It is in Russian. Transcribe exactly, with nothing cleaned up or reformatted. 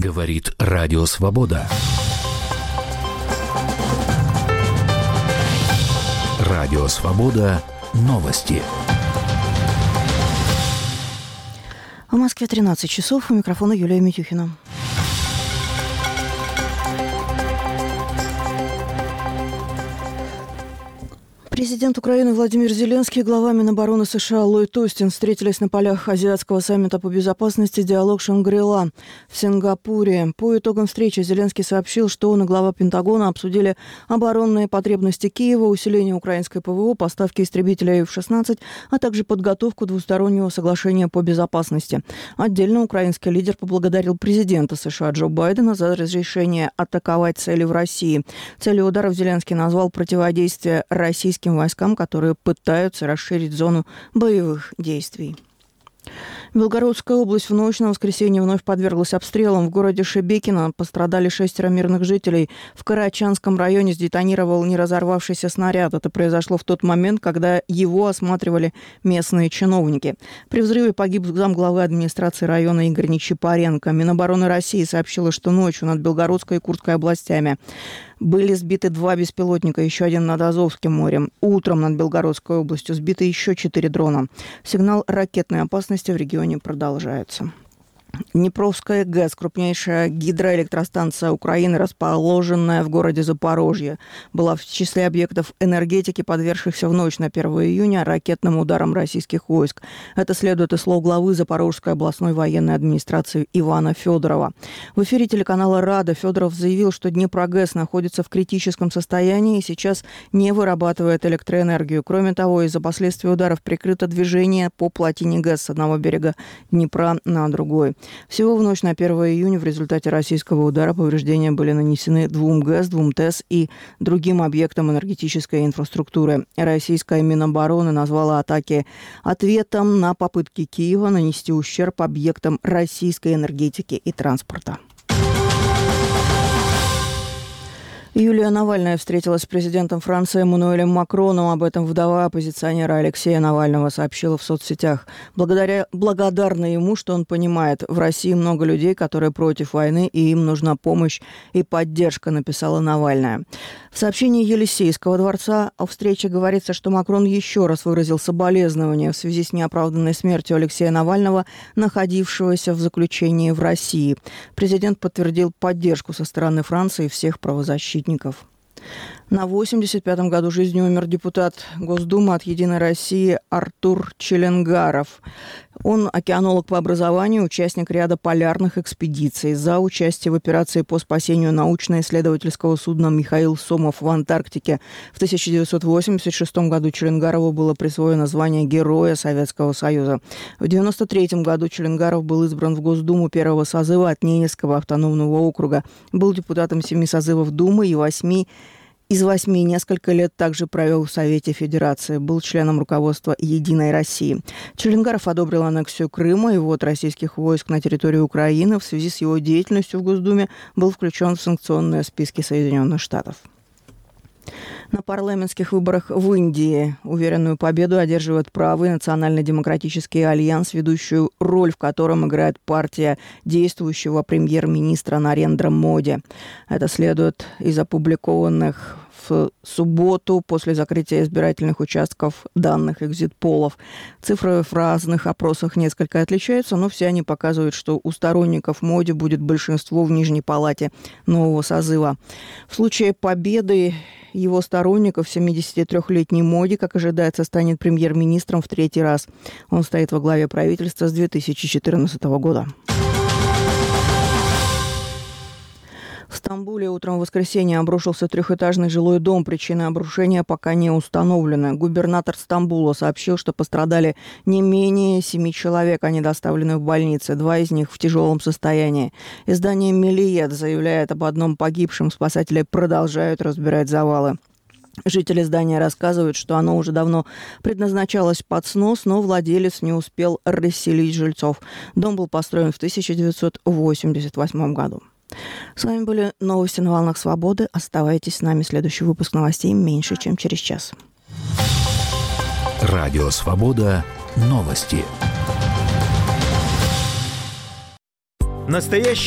Говорит Радио Свобода. Радио Свобода. Новости. В Москве тринадцать часов. У микрофона Юлия Митюхина. Президент Украины Владимир Зеленский и глава Минобороны США Ллойд Остин встретились на полях Азиатского саммита по безопасности «Диалог Шангри-Ла» в Сингапуре. По итогам встречи Зеленский сообщил, что он и глава Пентагона обсудили оборонные потребности Киева, усиление украинской ПВО, поставки истребителей эф шестнадцать, а также подготовку двустороннего соглашения по безопасности. Отдельно украинский лидер поблагодарил президента США Джо Байдена за разрешение атаковать цели в России. Целью ударов Зеленский назвал противодействие российским войскам, которые пытаются расширить зону боевых действий. Белгородская область в ночь на воскресенье вновь подверглась обстрелам. В городе Шебекино пострадали шестеро мирных жителей. В Карачанском районе сдетонировал неразорвавшийся снаряд. Это произошло в тот момент, когда его осматривали местные чиновники. При взрыве погиб замглавы администрации района Игорь Нечипаренко. Минобороны России сообщила, что ночью над Белгородской и Курской областями были сбиты два беспилотника, еще один над Азовским морем. Утром над Белгородской областью сбиты еще четыре дрона. Сигнал ракетной опасности в регионе продолжается. Днепровская ГЭС, крупнейшая гидроэлектростанция Украины, расположенная в городе Запорожье, была в числе объектов энергетики, подвергшихся в ночь на первое июня ракетным ударам российских войск. Это следует из слов главы Запорожской областной военной администрации Ивана Федорова. В эфире телеканала «Рада» Федоров заявил, что Днепрогэс находится в критическом состоянии и сейчас не вырабатывает электроэнергию. Кроме того, из-за последствий ударов прикрыто движение по плотине ГЭС с одного берега Днепра на другой. Всего в ночь на первое июня в результате российского удара повреждения были нанесены двум ГЭС, двум ТЭС и другим объектам энергетической инфраструктуры. Российская Минобороны назвала атаки ответом на попытки Киева нанести ущерб объектам российской энергетики и транспорта. Юлия Навальная встретилась с президентом Франции Эммануэлем Макроном. Об этом вдова оппозиционера Алексея Навального сообщила в соцсетях. Благодаря, благодарна ему, что он понимает, в России много людей, которые против войны, и им нужна помощь и поддержка, написала Навальная. В сообщении Елисейского дворца о встрече говорится, что Макрон еще раз выразил соболезнования в связи с неоправданной смертью Алексея Навального, находившегося в заключении в России. Президент подтвердил поддержку со стороны Франции всех правозащитников. На восемьдесят пятом году жизни умер депутат Госдумы от «Единой России» Артур Челенгаров. Он океанолог по образованию, участник ряда полярных экспедиций. За участие в операции по спасению научно-исследовательского судна «Михаил Сомов» в Антарктике в тысяча девятьсот восемьдесят шестом году Челенгарову было присвоено звание Героя Советского Союза. В девяносто третьем году Челенгаров был избран в Госдуму первого созыва от Ненецкого автономного округа. Был депутатом семи созывов Думы и восьми Из восьми несколько лет также провел в Совете Федерации. Был членом руководства «Единой России». Челенгаров одобрил аннексию Крыма и ввод российских войск на территорию Украины. В связи с его деятельностью в Госдуме был включен в санкционные списки Соединенных Штатов. На парламентских выборах в Индии уверенную победу одерживает правый национально-демократический альянс, ведущую роль в котором играет партия действующего премьер-министра Нарендра Моди. Это следует из опубликованных в субботу после закрытия избирательных участков данных экзит-полов. Цифры в разных опросах несколько отличаются, но все они показывают, что у сторонников Моди будет большинство в Нижней палате нового созыва. В случае победы его сторонников семидесятитрёхлетний Моди, как ожидается, станет премьер-министром в третий раз. Он стоит во главе правительства с две тысячи четырнадцатого года. В Стамбуле утром в воскресенье обрушился трехэтажный жилой дом. Причины обрушения пока не установлены. Губернатор Стамбула сообщил, что пострадали не менее семи человек. Они доставлены в больницы. Два из них в тяжелом состоянии. Издание «Мелиет» заявляет об одном погибшем. Спасатели продолжают разбирать завалы. Жители здания рассказывают, что оно уже давно предназначалось под снос, но владелец не успел расселить жильцов. Дом был построен в тысяча девятьсот восемьдесят восьмом году. С вами были новости на волнах Свободы. Оставайтесь с нами. Следующий выпуск новостей меньше, чем через час. Радио Свобода. Новости. Настоящий